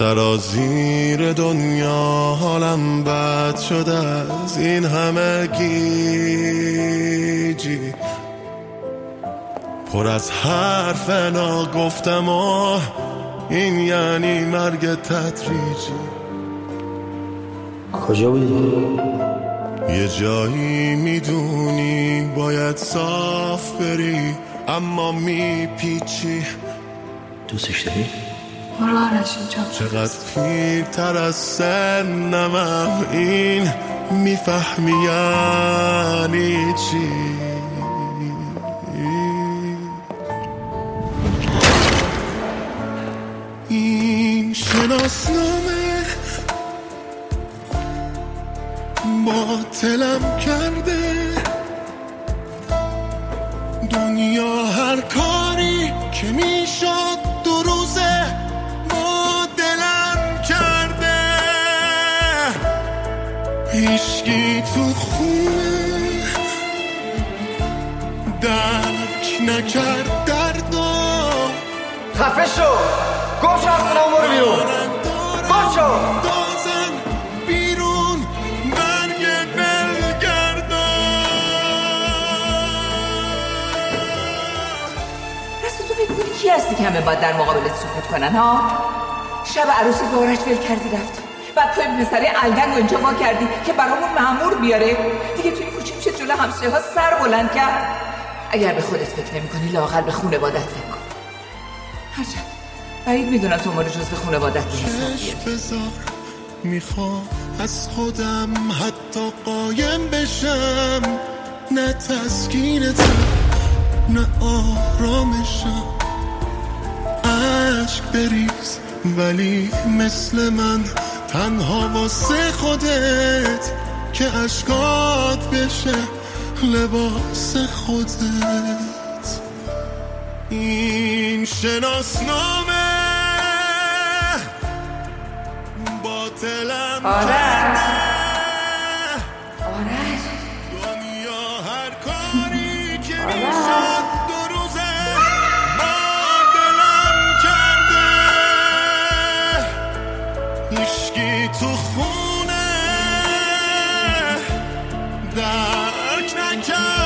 سرازیر دنیا حالم بد شده از این همه گیجی، پر از حرف ناگفتم و این یعنی مرگ تدریجی. کجا بودی؟ یه جایی میدونی باید صاف بری اما میپیچی. دوستش داری؟ آرش اینجا چقدر پیرتر از سنمم این میفهمی یعنی چی. این شناسنامه باطلم کرده، دنیا هر کاری که میشد دو روزه با دلم کرده. هیچکی تو خونه درک نکرد دردو. خفه شو، گم شو از خونم، برو بیرون، گم شو. دازن بیرون برگ بلگردان. راستی تو فکر کنی کی هستی که همه باید در مقابلت سکوت کنن ها؟ شب عروسی به آرش ول کردی رفتی، بعد توی پسره الگن رو اینجا وا کردی که برامون مأمور بیاره. دیگه توی کوچه میشه جلو همسایه ها سر بلند کرد. اگر به خودت فکر نمی کنی لااقل به خونوادت فکر کن. هرچند بعید میدونم تو ما رو جز به خونوادت بذار میخوام از خودم حتی قایم بشم، نه تسکینتم نه آرامشم. عشق بریز ولی مثل من تنها واسه خودت که عشقات بشه لباس خودت. این شناسنامه باطلم کرده، دنیا هر کاری که میشد دو روزه با دلم کرده. هیچکی تو خونه درک نکرد